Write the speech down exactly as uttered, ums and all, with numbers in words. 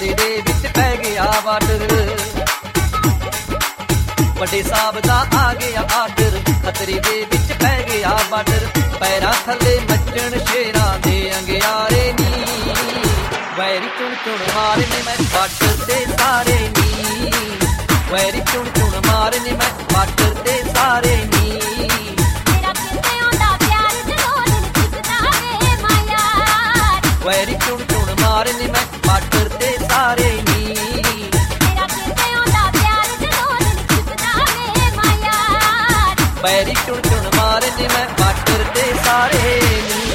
खतरे दे विच पै गया बार्डर बड़े साहब दा आ गया आर्डर खतरे दे विच पै गया बार्डर पैरां थल्ले मचण शेरां दे अंगियारे नी वैरी चुन चुन मारने मैं बार्डर ते सारे नी वैरी चुन चुन मारने मैं बार्डर ते सारे नी वैरी चुन चुन मारने मैं बार्डर ते सारे नी वैरी चुन चुन मारने मैं बार्डर ते सारे नी।